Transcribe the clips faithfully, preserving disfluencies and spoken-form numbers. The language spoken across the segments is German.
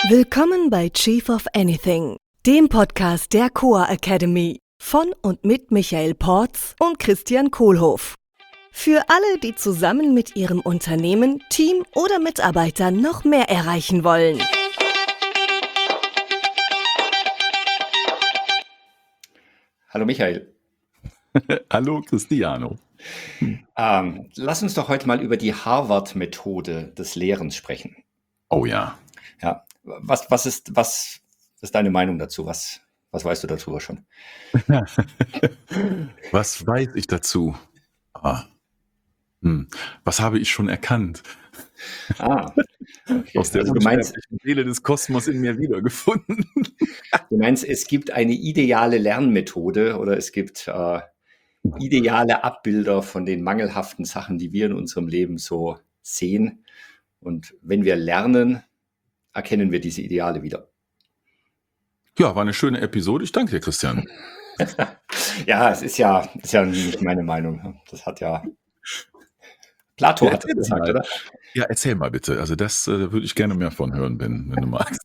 Willkommen bei Chief of Anything, dem Podcast der Coa Academy von und mit Michael Porz und Christian Kohlhoff. Für alle, die zusammen mit ihrem Unternehmen, Team oder Mitarbeitern noch mehr erreichen wollen. Hallo Michael. Hallo Cristiano. Ähm, lass uns doch heute mal über die Harvard-Methode des Lehrens sprechen. Oh ja. Ja, was, was, ist, was ist deine Meinung dazu? Was, was weißt du darüber schon? Was weiß ich dazu? Ah. Hm. Was habe ich schon erkannt? Ah, okay. Aus der Also du meinst, unsterblichen Seele des Kosmos in mir wiedergefunden. du meinst, es gibt eine ideale Lernmethode oder es gibt äh, ideale Abbilder von den mangelhaften Sachen, die wir in unserem Leben so sehen. Und wenn wir lernen, erkennen wir diese Ideale wieder. Ja, war eine schöne Episode. Ich danke dir, Christian. Ja, es ist ja, ist ja nicht meine Meinung. Das hat ja Plato Ja, hat das erzähl gesagt, mal. oder? Ja, erzähl mal bitte. Also das äh, würde ich gerne mehr von hören, wenn, wenn du magst.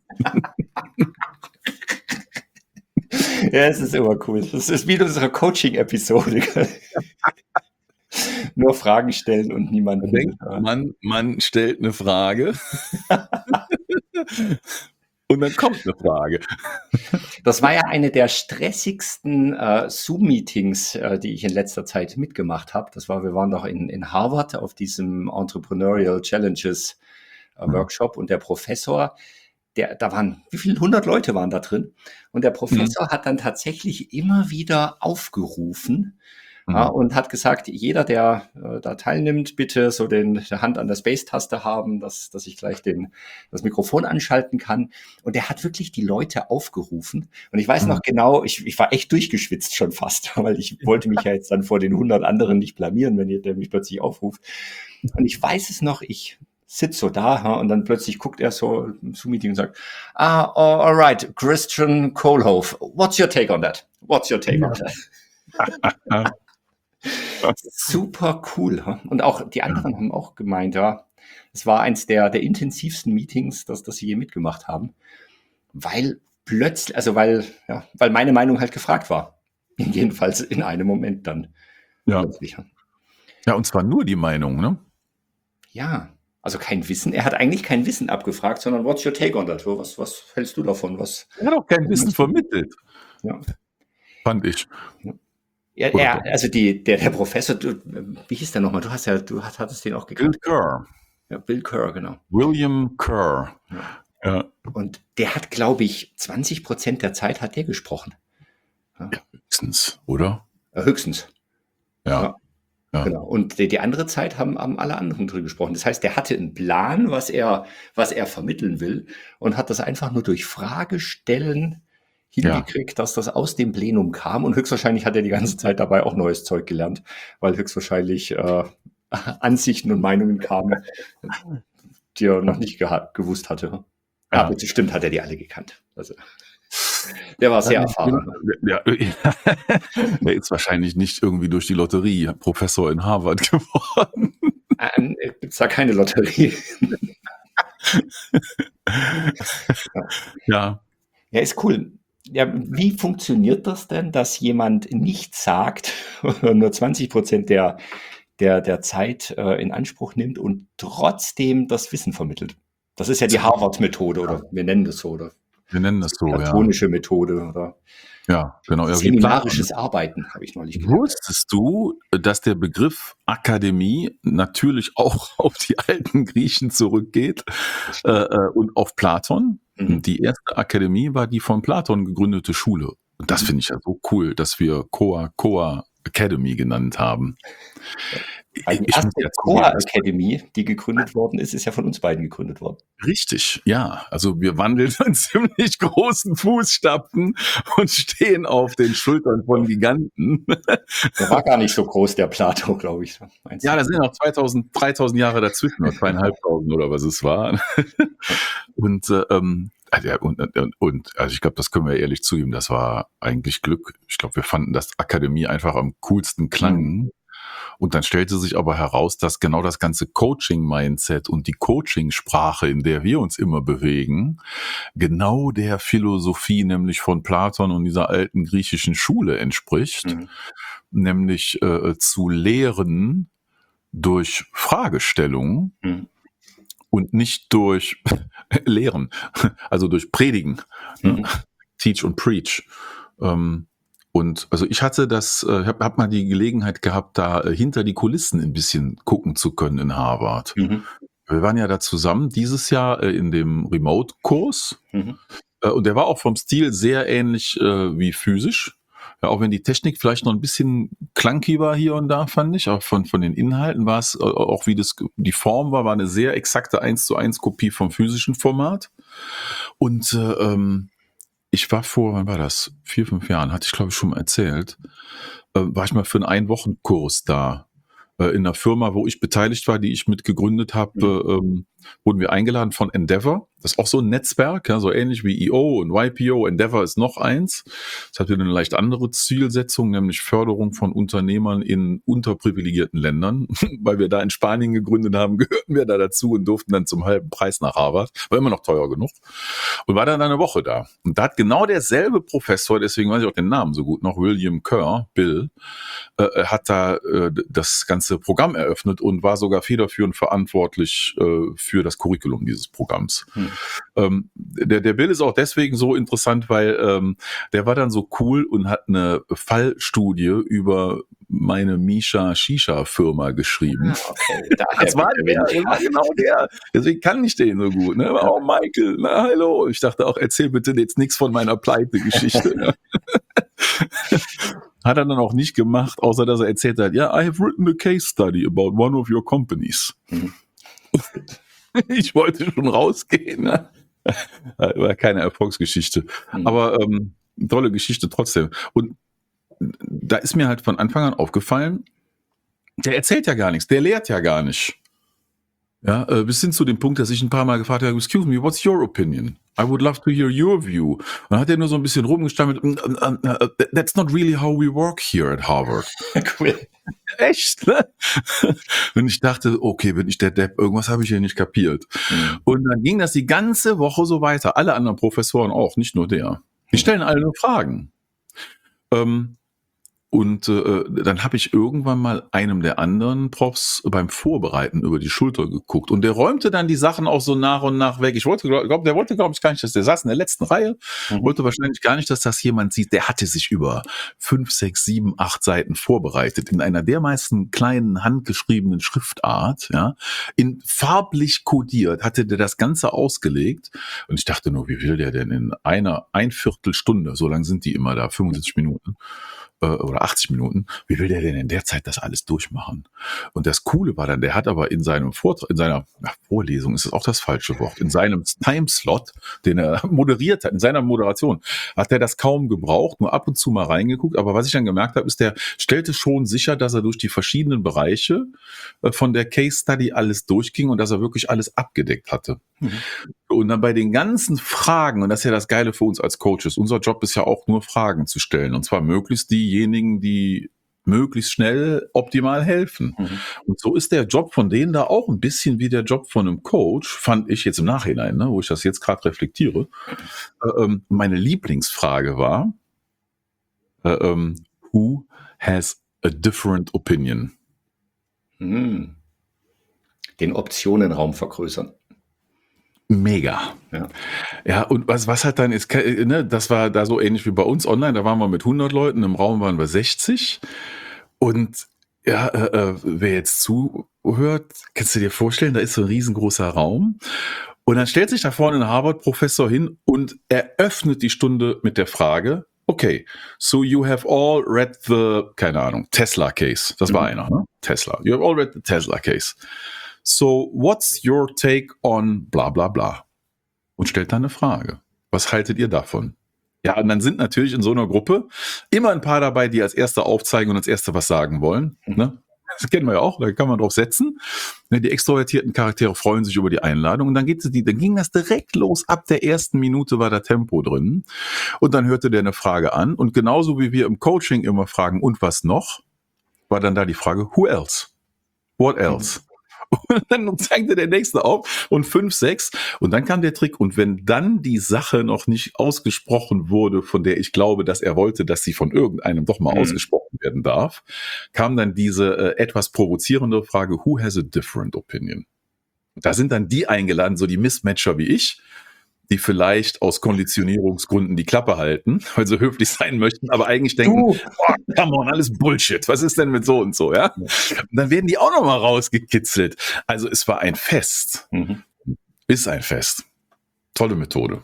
Ja, es ist immer cool. Das ist wie in unserer Coaching-Episode. Nur Fragen stellen und Man niemanden. denkt, äh, man, man stellt eine Frage und dann kommt eine Frage. Das war ja eine der stressigsten äh, Zoom-Meetings, äh, die ich in letzter Zeit mitgemacht habe. Das war, wir waren doch in, in Harvard auf diesem Entrepreneurial Challenges äh, Workshop und der Professor, der, da waren, wie viele hundert Leute waren da drin? Und der Professor hat dann tatsächlich immer wieder aufgerufen, ja, und hat gesagt, jeder, der äh, da teilnimmt, bitte so den, der Hand an der Space-Taste haben, dass, dass ich gleich den, das Mikrofon anschalten kann. Und der hat wirklich die Leute aufgerufen. Und ich weiß noch genau, ich, ich war echt durchgeschwitzt schon fast, weil ich wollte mich ja jetzt dann vor den hundert anderen nicht blamieren, wenn der mich plötzlich aufruft. Und ich weiß es noch, ich sitze so da, ja, und dann plötzlich guckt er so im Zoom-Meeting und sagt, ah, oh, all right, Christian Kohlhoff, what's your take on that? What's your take on that? Super cool. Und auch die anderen haben auch gemeint, ja, es war eins der, der intensivsten Meetings, das, das sie je mitgemacht haben, weil plötzlich, also weil, ja, weil meine Meinung halt gefragt war. Jedenfalls in einem Moment dann. Ja. Plötzlich. Ja, und zwar nur die Meinung, ne? Ja, also kein Wissen. Er hat eigentlich kein Wissen abgefragt, sondern what's your take on that? Was, was hältst du davon? Was? Er hat auch kein Wissen vermittelt, Ja. fand ich. Ja, Oder er, also die, der, der Professor, du, wie hieß der nochmal? Du hast ja, du hast- hattest den auch Bill gekannt. Kerr, Ja, Bill Kerr, genau. William Kerr. Ja. Ja, Und der hat, glaube ich, zwanzig Prozent der Zeit hat der gesprochen. höchstens, oder? Äh, höchstens. Ja. Ja. Ja. Genau. Und die, die andere Zeit haben, haben alle anderen drüber gesprochen. Das heißt, der hatte einen Plan, was er, was er vermitteln will und hat das einfach nur durch Fragestellen hingekriegt, dass das aus dem Plenum kam. Und höchstwahrscheinlich hat er die ganze Zeit dabei auch neues Zeug gelernt, weil höchstwahrscheinlich äh, Ansichten und Meinungen kamen, die er noch nicht geha- gewusst hatte. Ja, Ja. aber stimmt, hat er die alle gekannt. Also, der war sehr erfahren. Ja, der ist wahrscheinlich nicht irgendwie durch die Lotterie Professor in Harvard geworden. Ähm, Gibt es da keine Lotterie? Ja, Ja, ist cool. Ja, wie funktioniert das denn, dass jemand nichts sagt, oder nur zwanzig Prozent der, der, der Zeit äh, in Anspruch nimmt und trotzdem das Wissen vermittelt? Das ist ja die Harvard-Methode, oder wir nennen das so, oder wir nennen das so, ja. platonische Methode, oder Ja, genau. Ja, wie seminarisches Arbeiten, habe ich neulich Platon. gelernt. Wusstest du, dass der Begriff Akademie natürlich auch auf die alten Griechen zurückgeht äh, äh, und auf Platon? Mhm. Die erste Akademie war die von Platon gegründete Schule. Und das finde ich ja so cool, dass wir Coa Coa Academy genannt haben. Weil die Ich muss erste ja Coa zugeben, das- Academy, die gegründet worden ist, ist ja von uns beiden gegründet worden. Richtig, ja. Also wir wandeln in ziemlich großen Fußstapfen und stehen auf den Schultern von Giganten. Der war gar nicht so groß, der Plato, glaube ich. Meinst Ja, du? da sind noch zweitausend, dreitausend Jahre dazwischen, oder zweieinhalbtausend oder was es war. Und, äh, ähm, also ja, und, und, und also ich glaube, das können wir ehrlich zugeben, das war eigentlich Glück. Ich glaube, wir fanden, dass Akademie einfach am coolsten klang. Und dann stellte sich aber heraus, dass genau das ganze Coaching-Mindset und die Coaching-Sprache, in der wir uns immer bewegen, genau der Philosophie nämlich von Platon und dieser alten griechischen Schule entspricht, mhm. nämlich äh, zu lehren durch Fragestellungen mhm. und nicht durch Lehren, also durch Predigen, mhm. Teach und Preach. Ähm, Und also ich hatte das, äh, habe hab mal die Gelegenheit gehabt, da äh, hinter die Kulissen ein bisschen gucken zu können in Harvard. Mhm. Wir waren ja da zusammen dieses Jahr äh, in dem Remote-Kurs mhm. äh, und der war auch vom Stil sehr ähnlich äh, wie physisch. Ja, auch wenn die Technik vielleicht noch ein bisschen clunky war hier und da, fand ich, auch von, von den Inhalten war es, äh, auch wie das die Form war, war eine sehr exakte eins zu eins Kopie vom physischen Format. Und äh, ähm, ich war vor, wann war das? Vier, fünf Jahren, hatte ich glaube ich schon mal erzählt, äh, war ich mal für einen Ein-Wochen-Kurs da. Äh, in einer Firma, wo ich beteiligt war, die ich mit gegründet habe, mhm. ähm, wurden wir eingeladen von Endeavor. Das ist auch so ein Netzwerk, ja, so ähnlich wie E O und Y P O. Endeavor ist noch eins. Das hat eine leicht andere Zielsetzung, nämlich Förderung von Unternehmern in unterprivilegierten Ländern. Weil wir da in Spanien gegründet haben, gehörten wir da dazu und durften dann zum halben Preis nach Harvard. War immer noch teuer genug. Und war dann eine Woche da. Und da hat genau derselbe Professor, deswegen weiß ich auch den Namen so gut noch, William Kerr, Bill, äh, hat da äh, das ganze Programm eröffnet und war sogar federführend verantwortlich äh, für das Curriculum dieses Programms. Hm. Ähm, der, der Bill ist auch deswegen so interessant, weil ähm, der war dann so cool und hat eine Fallstudie über meine Misha Shisha Firma geschrieben. Okay, das war der, das war genau der. Deswegen kann ich den so gut. Ne? Oh, Michael, na hallo. Ich dachte auch, erzähl bitte jetzt nichts von meiner Pleite-Geschichte. Hat er dann auch nicht gemacht, außer dass er erzählt hat, ja, I have written a case study about one of your companies. Mhm. Ich wollte schon rausgehen. Ne? War keine Erfolgsgeschichte. Mhm. Aber ähm, tolle Geschichte trotzdem. Und da ist mir halt von Anfang an aufgefallen, der erzählt ja gar nichts, der lehrt ja gar nicht. Ja, äh, bis hin zu dem Punkt, dass ich ein paar Mal gefragt habe, excuse me, what's your opinion? I would love to hear your view. Und dann hat er nur so ein bisschen rumgestammelt, that's not really how we work here at Harvard. Cool. Echt, ne? Und ich dachte, okay, bin ich der Depp, irgendwas habe ich hier nicht kapiert. Mhm. Und dann ging das die ganze Woche so weiter. Alle anderen Professoren auch, nicht nur der. Die stellen alle nur Fragen. Ähm, Und äh, dann habe ich irgendwann mal einem der anderen Profs beim Vorbereiten über die Schulter geguckt. Und der räumte dann die Sachen auch so nach und nach weg. Ich wollte, glaub, der wollte, glaube ich, gar nicht, dass der saß in der letzten Reihe, mhm. wollte wahrscheinlich gar nicht, dass das jemand sieht. Der hatte sich über fünf, sechs, sieben, acht Seiten vorbereitet in einer dermaßen kleinen handgeschriebenen Schriftart, ja, in farblich kodiert, hatte der das Ganze ausgelegt. Und ich dachte nur, wie will der denn in einer ein Viertelstunde, so lang sind die immer da, fünfundsiebzig Minuten, oder achtzig Minuten, wie will der denn in der Zeit das alles durchmachen? Und das Coole war dann, der hat aber in seinem Vortrag, in seiner ach, Vorlesung, ist das auch das falsche Wort, in seinem Timeslot, den er moderiert hat, in seiner Moderation, hat er das kaum gebraucht, nur ab und zu mal reingeguckt, aber was ich dann gemerkt habe, ist, der stellte schon sicher, dass er durch die verschiedenen Bereiche von der Case Study alles durchging und dass er wirklich alles abgedeckt hatte. Mhm. Und dann bei den ganzen Fragen, und das ist ja das Geile für uns als Coaches, unser Job ist ja auch nur Fragen zu stellen, und zwar möglichst diejenigen, die möglichst schnell optimal helfen. Mhm. Und so ist der Job von denen da auch ein bisschen wie der Job von einem Coach, fand ich jetzt im Nachhinein, ne, wo ich das jetzt gerade reflektiere. Äh, ähm, meine Lieblingsfrage war, äh, ähm, who has a different opinion? Mhm. Den Optionenraum vergrößern. Mega. Ja. Ja, und was, was hat dann ist, ne, das war da so ähnlich wie bei uns online, da waren wir mit hundert Leuten, im Raum waren wir sechzig. Und ja, äh, wer jetzt zuhört, kannst du dir vorstellen, da ist so ein riesengroßer Raum. Und dann stellt sich da vorne ein Harvard-Professor hin und eröffnet die Stunde mit der Frage, okay, so you have all read the, keine Ahnung, Tesla case. Das war mhm. einer, ne? Tesla. You have all read the Tesla case. So, what's your take on bla bla bla? Und stellt dann eine Frage. Was haltet ihr davon? Ja, und dann sind natürlich in so einer Gruppe immer ein paar dabei, die als Erste aufzeigen und als Erste was sagen wollen. Ne? Das kennen wir ja auch, da kann man drauf setzen. Die extrovertierten Charaktere freuen sich über die Einladung und dann, geht die, dann ging das direkt los. Ab der ersten Minute war da Tempo drin. Und dann hörte der eine Frage an und genauso wie wir im Coaching immer fragen, und was noch? war dann da die Frage, who else? What else? Und dann zeigte der nächste auf und fünf, sechs und dann kam der Trick und wenn dann die Sache noch nicht ausgesprochen wurde, von der ich glaube, dass er wollte, dass sie von irgendeinem doch mal mhm. ausgesprochen werden darf, kam dann diese äh, etwas provozierende Frage, who has a different opinion? Da sind dann die eingeladen, so die Mismatcher wie ich, die vielleicht aus Konditionierungsgründen die Klappe halten, weil sie höflich sein möchten, aber eigentlich denken, oh, come on, alles Bullshit, was ist denn mit so und so, ja? Und dann werden die auch nochmal rausgekitzelt. Also es war ein Fest. Mhm. Ist ein Fest. Tolle Methode.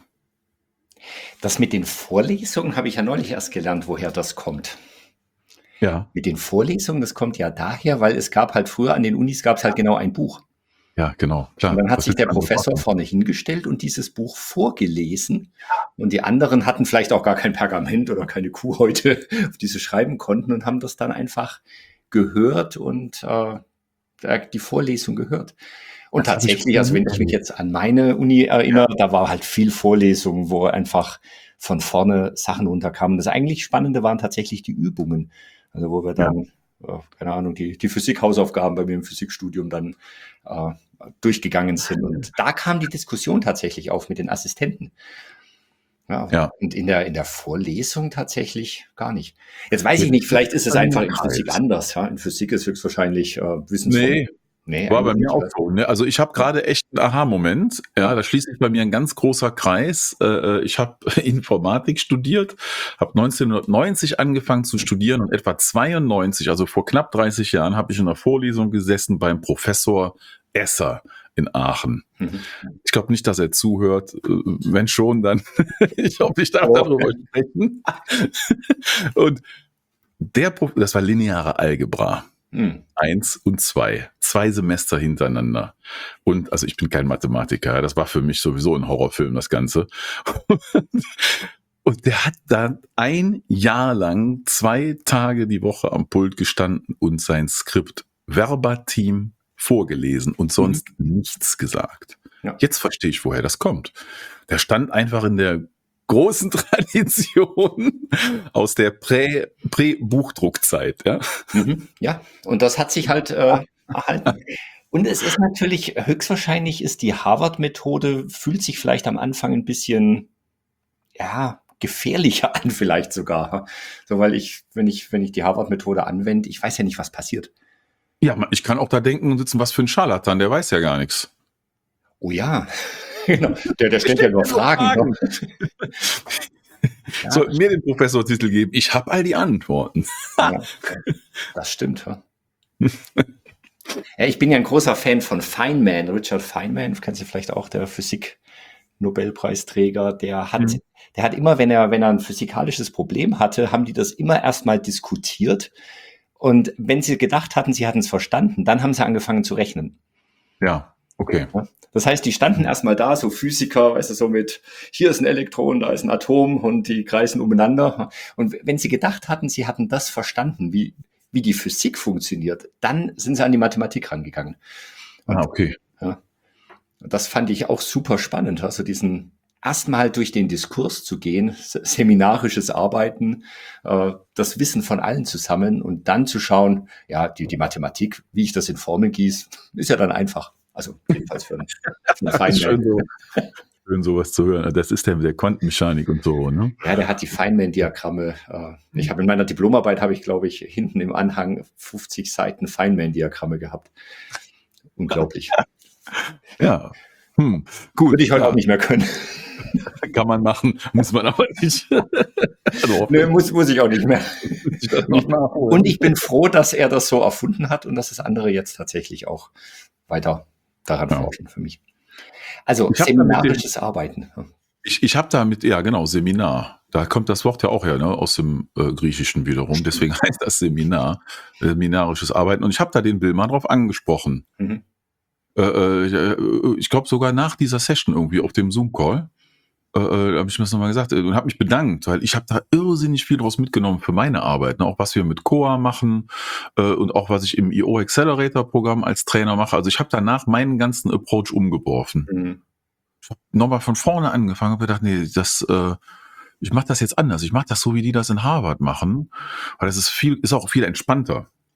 Das mit den Vorlesungen habe ich ja neulich erst gelernt, woher das kommt. Ja. Mit den Vorlesungen, das kommt ja daher, weil es gab halt früher an den Unis gab es halt genau ein Buch. Ja, genau. Klar. Und dann hat das sich der Professor vorne hingestellt und dieses Buch vorgelesen. Und die anderen hatten vielleicht auch gar kein Pergament oder keine Kuhhäute, auf die sie schreiben konnten und haben das dann einfach gehört und äh, die Vorlesung gehört. Und das tatsächlich, also wenn ich mich jetzt an meine Uni erinnere, ja. da war halt viel Vorlesung, wo einfach von vorne Sachen runterkamen. Das eigentlich Spannende waren tatsächlich die Übungen. Also wo wir dann, ja. äh, keine Ahnung, die, die Physik-Hausaufgaben bei mir im Physikstudium dann äh, durchgegangen sind. Und da kam die Diskussion tatsächlich auf mit den Assistenten. Ja, ja. Und in der, in der Vorlesung tatsächlich gar nicht. Jetzt weiß ich nicht, vielleicht ist es einfach in Physik anders. Ja? In Physik ist höchstwahrscheinlich äh, Wissensvoll. Nee. Nee, war bei mir auch so. Ne? Also ich habe gerade echt einen Aha-Moment. Ja, da schließt sich bei mir ein ganz großer Kreis. Äh, ich habe Informatik studiert, habe neunzehnhundertneunzig angefangen zu studieren und etwa zweiundneunzig, also vor knapp dreißig Jahren, habe ich in einer Vorlesung gesessen beim Professor Esser in Aachen. Mhm. Ich glaube nicht, dass er zuhört. Wenn schon, dann ich hoffe, ich darf oh. darüber sprechen. Und der Prof- das war lineare Algebra. Hm. Eins und zwei. Zwei Semester hintereinander. Und also ich bin kein Mathematiker, das war für mich sowieso ein Horrorfilm, das Ganze. Und der hat dann ein Jahr lang zwei Tage die Woche am Pult gestanden und sein Skript verbatim vorgelesen und sonst mhm. nichts gesagt. Ja. Jetzt verstehe ich, woher das kommt. Der stand einfach in der großen Tradition aus der Prä, Prä-Buchdruckzeit. Ja? Mhm, ja, und das hat sich halt äh, erhalten. Und es ist natürlich, höchstwahrscheinlich ist die Harvard-Methode, fühlt sich vielleicht am Anfang ein bisschen, ja, gefährlicher an vielleicht sogar. So, weil ich, wenn ich, wenn ich die Harvard-Methode anwende, ich weiß ja nicht, was passiert. Ja, ich kann auch da denken und sitzen, was für ein Scharlatan, der weiß ja gar nichts. Oh ja, genau. Der, der stellt ja nur Fragen. Fragen. Ja, sollten mir den Professortitel geben. Ich habe all die Antworten. Ja, das stimmt. Ja. Ja, ich bin ja ein großer Fan von Feynman, Richard Feynman, kennst du vielleicht auch, der Physik-Nobelpreisträger, der hat, mhm. der hat immer, wenn er, wenn er ein physikalisches Problem hatte, haben die das immer erstmal diskutiert. Und wenn sie gedacht hatten, sie hatten es verstanden, dann haben sie angefangen zu rechnen. Ja. Okay. Das heißt, die standen erstmal da, so Physiker, weißt du, so mit, hier ist ein Elektron, da ist ein Atom und die kreisen umeinander. Und wenn sie gedacht hatten, sie hatten das verstanden, wie, wie die Physik funktioniert, dann sind sie an die Mathematik rangegangen. Und, ah, okay. Ja, das fand ich auch super spannend, also diesen erstmal durch den Diskurs zu gehen, seminarisches Arbeiten, äh, das Wissen von allen zu sammeln und dann zu schauen, ja, die, die Mathematik, wie ich das in Formeln gieße, ist ja dann einfach. Also jedenfalls für einen, für einen Feynman. Schön, so, schön sowas zu hören. Das ist der mit der Quantenmechanik und so, ne? Ja, der hat die Feynman-Diagramme. Ich habe in meiner Diplomarbeit, habe ich, glaube ich, hinten im Anhang fünfzig Seiten Feynman-Diagramme gehabt. Unglaublich. Ja, hm. Gut. Würde ich heute ja. auch nicht mehr können. Kann man machen, muss man aber nicht. Also, nee, muss, muss ich auch nicht mehr. nicht mal. Und ich bin froh, dass er das so erfunden hat und dass das andere jetzt tatsächlich auch weiter daran ja. forschen für mich. Also seminarisches Arbeiten. Ich, ich habe da mit, ja genau, Seminar. Da kommt das Wort ja auch her, ne, aus dem äh, Griechischen wiederum. Stimmt. Deswegen heißt das Seminar, äh, seminarisches Arbeiten. Und ich habe da den Bill mal drauf angesprochen. Mhm. Äh, äh, ich glaube sogar nach dieser Session irgendwie auf dem Zoom-Call. Äh, habe ich mir das nochmal gesagt und habe mich bedankt, weil ich habe da irrsinnig viel draus mitgenommen für meine Arbeit, ne? Auch was wir mit C O A machen äh, und auch was ich im I O Accelerator Programm als Trainer mache. Also ich habe danach meinen ganzen Approach umgeworfen. Mhm. Ich habe nochmal von vorne angefangen und gedacht, nee, das, äh, ich mache das jetzt anders. Ich mache das so, wie die das in Harvard machen, weil das ist viel, ist auch viel entspannter.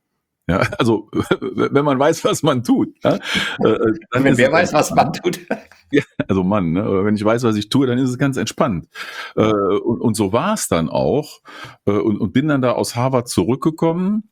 Ja, also wenn man weiß, was man tut. Ja, äh, dann Wenn ist wer es weiß, was man tut. Ja, also Mann, ne? Oder wenn ich weiß, was ich tue, dann ist es ganz entspannt. Äh, und, und so war es dann auch. Äh, und, und bin dann da aus Harvard zurückgekommen.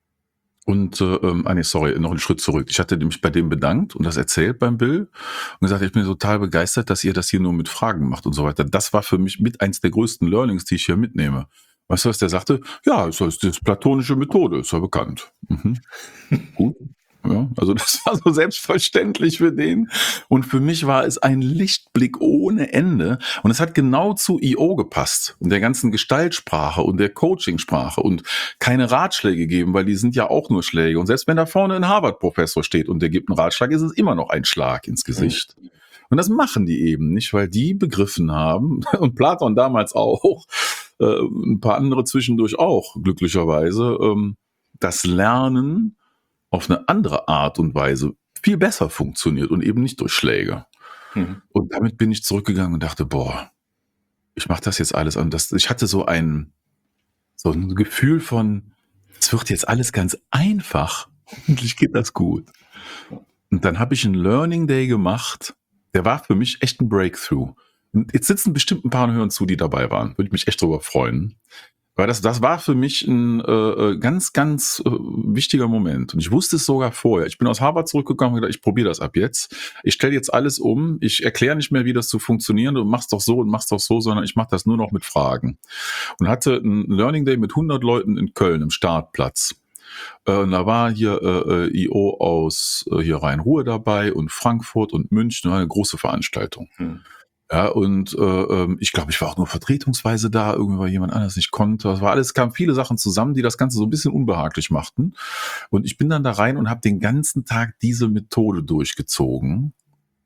Und, äh, ähm, ah nee, sorry, noch einen Schritt zurück. Ich hatte mich bei dem bedankt und das erzählt beim Bill und gesagt, ich bin total begeistert, dass ihr das hier nur mit Fragen macht und so weiter. Das war für mich mit eins der größten Learnings, die ich hier mitnehme. Weißt du, was der sagte? Ja, das ist das platonische Methode, ist ja bekannt. Mhm. Gut. Ja, also das war so selbstverständlich für den. Und für mich war es ein Lichtblick ohne Ende. Und es hat genau zu I O gepasst und der ganzen Gestaltsprache und der Coachingsprache und keine Ratschläge geben, weil die sind ja auch nur Schläge. Und selbst wenn da vorne ein Harvard-Professor steht und der gibt einen Ratschlag, ist es immer noch ein Schlag ins Gesicht. Mhm. Und das machen die eben nicht, weil die begriffen haben, und Platon damals auch, äh, ein paar andere zwischendurch auch, glücklicherweise, ähm, das Lernen auf eine andere Art und Weise viel besser funktioniert und eben nicht durch Schläge. Mhm. Und damit bin ich zurückgegangen und dachte, boah, ich mache das jetzt alles an. Das, ich hatte so ein, so ein Gefühl von, es wird jetzt alles ganz einfach. Endlich geht das gut. Und dann habe ich einen Learning Day gemacht. Der war für mich echt ein Breakthrough. Und jetzt sitzen bestimmt ein paar und hören zu, die dabei waren. Würde ich mich echt drüber freuen. Weil das, das war für mich ein äh, ganz, ganz äh, wichtiger Moment. Und ich wusste es sogar vorher. Ich bin aus Harvard zurückgekommen und gedacht, ich probiere das ab jetzt. Ich stelle jetzt alles um. Ich erkläre nicht mehr, wie das zu funktionieren. Du machst doch so und machst doch so, sondern ich mache das nur noch mit Fragen. Und hatte einen Learning Day mit hundert Leuten in Köln im Startplatz. Äh, und da war hier äh, I O aus äh, hier Rhein-Ruhr dabei und Frankfurt und München. Eine große Veranstaltung. Hm. Ja, und äh, ich glaube, ich war auch nur vertretungsweise da, irgendwie weil jemand anders nicht konnte. Das war alles, kamen viele Sachen zusammen, die das Ganze so ein bisschen unbehaglich machten. Und ich bin dann da rein und habe den ganzen Tag diese Methode durchgezogen.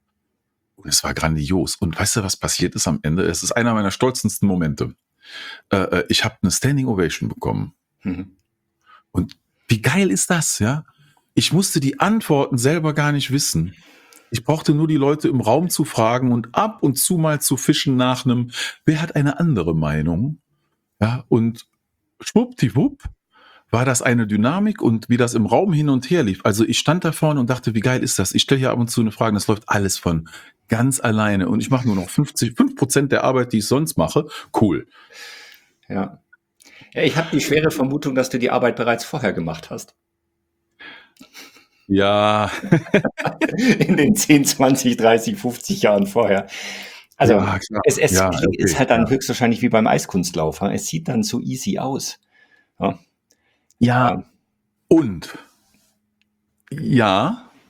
Und es war grandios. Und weißt du, was passiert ist am Ende? Es ist einer meiner stolzesten Momente. Äh, ich habe eine Standing Ovation bekommen. Mhm. Und wie geil ist das, ja? Ich musste die Antworten selber gar nicht wissen. Ich brauchte nur die Leute im Raum zu fragen und ab und zu mal zu fischen nach einem, wer hat eine andere Meinung? Ja, und schwuppdiwupp war das eine Dynamik und wie das im Raum hin und her lief. Also ich stand da vorne und dachte, wie geil ist das? Ich stelle hier ab und zu eine Frage, das läuft alles von ganz alleine und ich mache nur noch fünfzig, fünf Prozent der Arbeit, die ich sonst mache. Cool. Ja. Ja, ich habe die schwere Vermutung, dass du die Arbeit bereits vorher gemacht hast. Ja. In den zehn, zwanzig, dreißig, fünfzig Jahren vorher. Also ja, es, es ja, okay, ist halt dann ja. höchstwahrscheinlich wie beim Eiskunstlauf. Es sieht dann so easy aus. Ja, ja. Ähm. und ja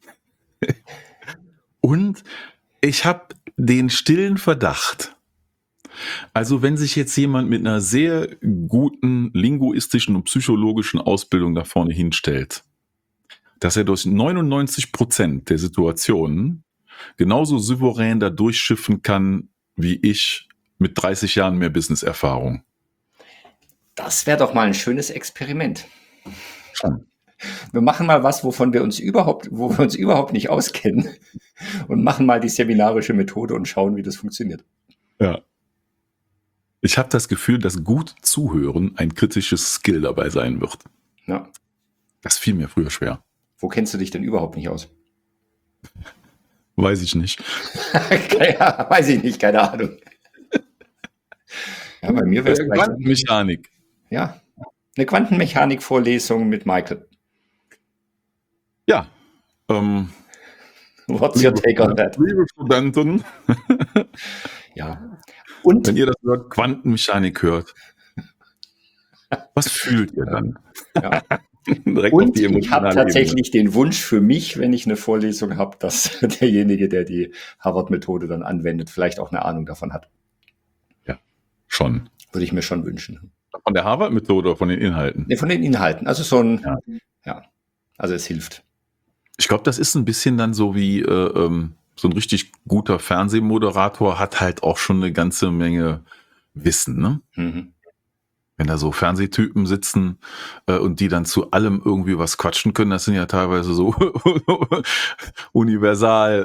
und ich habe den stillen Verdacht, also wenn sich jetzt jemand mit einer sehr guten linguistischen und psychologischen Ausbildung da vorne hinstellt, dass er durch neunundneunzig Prozent der Situationen genauso souverän da durchschiffen kann, wie ich mit dreißig Jahren mehr Business-Erfahrung. Das wäre doch mal ein schönes Experiment. Schon. Wir machen mal was, wovon wir uns überhaupt, wo wir uns überhaupt nicht auskennen und machen mal die seminarische Methode und schauen, wie das funktioniert. Ja. Ich habe das Gefühl, dass gut zuhören ein kritisches Skill dabei sein wird. Ja. Das fiel mir früher schwer. Wo kennst du dich denn überhaupt nicht aus? Weiß ich nicht. ja, weiß ich nicht, keine Ahnung. Ja, bei mir wäre es Quantenmechanik. Ja, eine Quantenmechanik-Vorlesung mit Michael. Ja. Ähm, What's your take on that? Liebe Studenten. Ja. Und wenn ihr das Wort Quantenmechanik hört, was fühlt ihr dann? Ja. Und ich habe tatsächlich Ebene. Den Wunsch für mich, wenn ich eine Vorlesung habe, dass derjenige, der die Harvard-Methode dann anwendet, vielleicht auch eine Ahnung davon hat. Ja, schon. Würde ich mir schon wünschen. Von der Harvard-Methode oder von den Inhalten? Nee, von den Inhalten. Also so ein, ja, ja. Also es hilft. Ich glaube, das ist ein bisschen dann so wie äh, ähm, so ein richtig guter Fernsehmoderator hat halt auch schon eine ganze Menge Wissen, ne? Mhm. Wenn da so Fernsehtypen sitzen äh, und die dann zu allem irgendwie was quatschen können, das sind ja teilweise so universal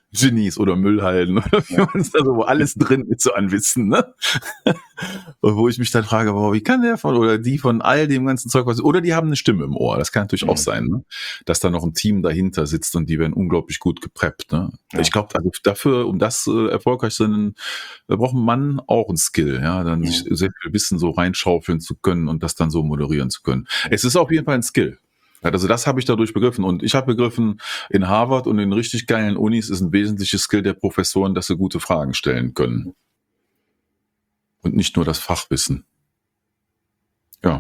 Genies oder Müllhalden oder wie man es da so, wo alles drin ist, so an Wissen, ne? Und wo ich mich dann frage, boah, wie kann der von, oder die von all dem ganzen Zeug, was, oder die haben eine Stimme im Ohr, das kann natürlich mhm. auch sein, ne? Dass da noch ein Team dahinter sitzt und die werden unglaublich gut gepreppt, ne? Ja. Ich glaube, also dafür, um das äh, erfolgreich zu sein, da braucht ein Mann auch ein Skill, ja, dann mhm. sich sehr viel Wissen so reinschaufeln zu können und das dann so moderieren zu können. Es ist auf jeden Fall ein Skill. Also das habe ich dadurch begriffen. Und ich habe begriffen, in Harvard und in richtig geilen Unis ist ein wesentliches Skill der Professoren, dass sie gute Fragen stellen können. Und nicht nur das Fachwissen. Ja.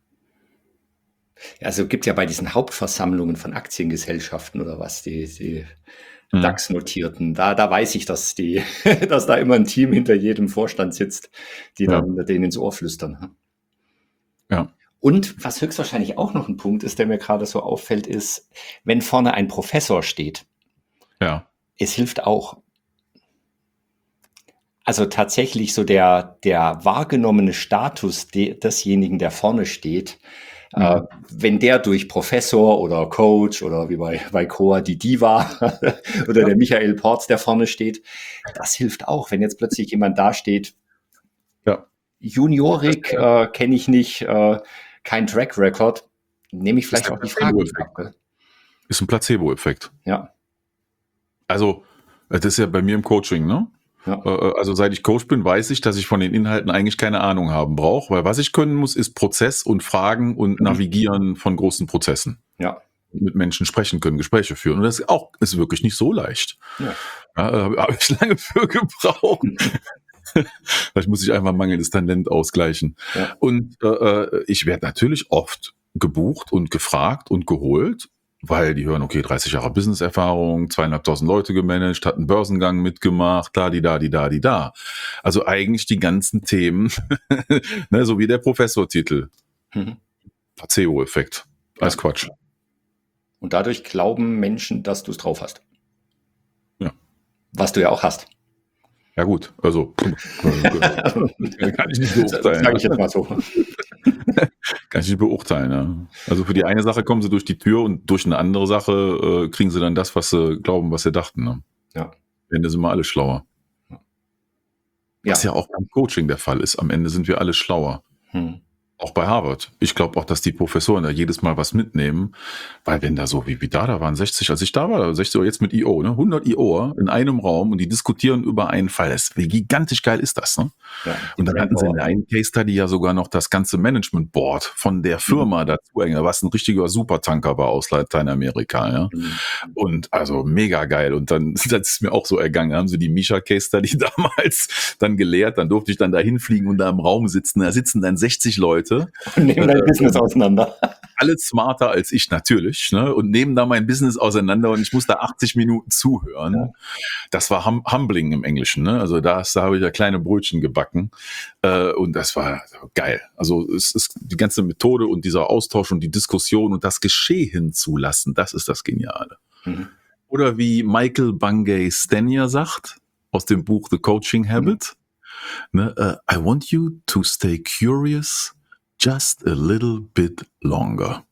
Also gibt ja bei diesen Hauptversammlungen von Aktiengesellschaften oder was, die, die mhm. DAX-Notierten, da, da weiß ich, dass, die, dass da immer ein Team hinter jedem Vorstand sitzt, die ja. dann denen ins Ohr flüstern. Ja. Und was höchstwahrscheinlich auch noch ein Punkt ist, der mir gerade so auffällt, ist, wenn vorne ein Professor steht, ja. es hilft auch. Also tatsächlich so der, der wahrgenommene Status de, desjenigen, der vorne steht, mhm. äh, wenn der durch Professor oder Coach oder wie bei, bei Coa die Diva oder ja. der Michael Porz, der vorne steht, das hilft auch, wenn jetzt plötzlich jemand da steht, ja. Juniorik äh, kenne ich nicht, äh, kein Track Record, nehme ich vielleicht auch die Frage ab. Ist ein Placebo-Effekt. Ja. Also, das ist ja bei mir im Coaching, ne? Ja. Also seit ich Coach bin, weiß ich, dass ich von den Inhalten eigentlich keine Ahnung haben brauche, weil was ich können muss, ist Prozess und Fragen und mhm. Navigieren von großen Prozessen. Ja. Mit Menschen sprechen können, Gespräche führen. Und das ist auch ist wirklich nicht so leicht. Ja. Ja, da habe ich lange für gebraucht. Vielleicht muss ich einfach mangelndes Talent ausgleichen. Ja. Und äh, ich werde natürlich oft gebucht und gefragt und geholt, weil die hören, okay, dreißig Jahre Business-Erfahrung, zweieinhalbtausend Leute gemanagt, hat einen Börsengang mitgemacht, da, die, da, die, da, die, da. Also eigentlich die ganzen Themen, ne, so wie der Professortitel. Mhm. Placebo-Effekt. Alles ja. Quatsch. Und dadurch glauben Menschen, dass du es drauf hast. Ja. Was du ja auch hast. Ja gut, also kann ich nicht beurteilen. Sag ich jetzt mal so. Kann ich nicht beurteilen, ja. Also für die eine Sache kommen sie durch die Tür und durch eine andere Sache äh, kriegen sie dann das, was sie glauben, was sie dachten. Ne? Ja. Am Ende sind wir alle schlauer. Ja. Was ja auch beim Coaching der Fall ist. Am Ende sind wir alle schlauer. Hm. Auch bei Harvard. Ich glaube auch, dass die Professoren da jedes Mal was mitnehmen, weil wenn da so wie, wie da, da waren sechzig, als ich da war, sechzig Uhr jetzt mit I O, ne, hundert I O in einem Raum und die diskutieren über einen Fall. Das, wie gigantisch geil ist das, ne? Ja, und dann hatten sie in der einen Case Study ja sogar noch das ganze Management Board von der Firma mhm. dazu, was ein richtiger Supertanker war aus Lateinamerika, ja. Mhm. Und also mega geil. Und dann, das ist mir auch so ergangen, haben sie die Misha Case Study damals dann gelehrt, dann durfte ich dann da hinfliegen und da im Raum sitzen, da sitzen dann sechzig Leute und nehmen dein äh, Business auseinander. Alle smarter als ich natürlich, ne? Und nehmen da mein Business auseinander und ich muss da achtzig Minuten zuhören. Ja. Das war hum- humbling im Englischen, ne? Also da, da habe ich ja kleine Brötchen gebacken äh, und das war geil. Also es ist die ganze Methode und dieser Austausch und die Diskussion und das Geschehen zulassen, das ist das Geniale. Mhm. Oder wie Michael Bungay Stanier sagt aus dem Buch The Coaching Habit, mhm. ne? uh, I want you to stay curious just a little bit longer.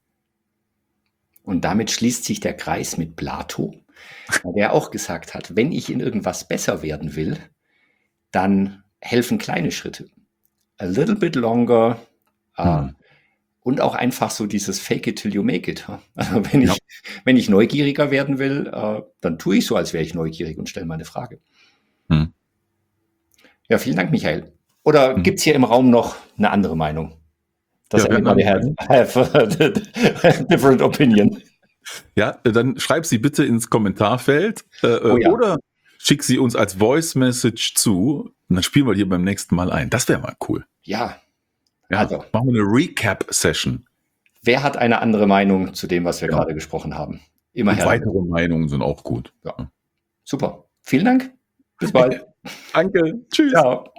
Und damit schließt sich der Kreis mit Plato, der auch gesagt hat, wenn ich in irgendwas besser werden will, dann helfen kleine Schritte. A little bit longer hm. uh, und auch einfach so dieses Fake it till you make it. Also wenn ich, ja. wenn ich neugieriger werden will, uh, dann tue ich so, als wäre ich neugierig und stelle mal eine Frage. Hm. Ja, vielen Dank, Michael. Oder hm. gibt es hier im Raum noch eine andere Meinung? Dass ja, everybody have, have a different opinion. Ja, dann schreib sie bitte ins Kommentarfeld äh, oh ja. oder schick sie uns als Voice Message zu und dann spielen wir hier beim nächsten Mal ein. Das wäre mal cool. Ja. ja also. Machen wir eine Recap-Session. Wer hat eine andere Meinung zu dem, was wir ja. gerade gesprochen haben? Immer her. Weitere Meinungen sind auch gut. Ja. Super. Vielen Dank. Bis bald. Danke. Tschüss. Ciao.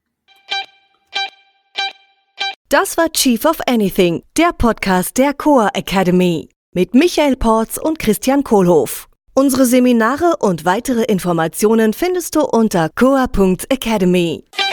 Das war Chief of Anything, der Podcast der Coa Academy mit Michael Porz und Christian Kohlhoff. Unsere Seminare und weitere Informationen findest du unter coa punkt academy.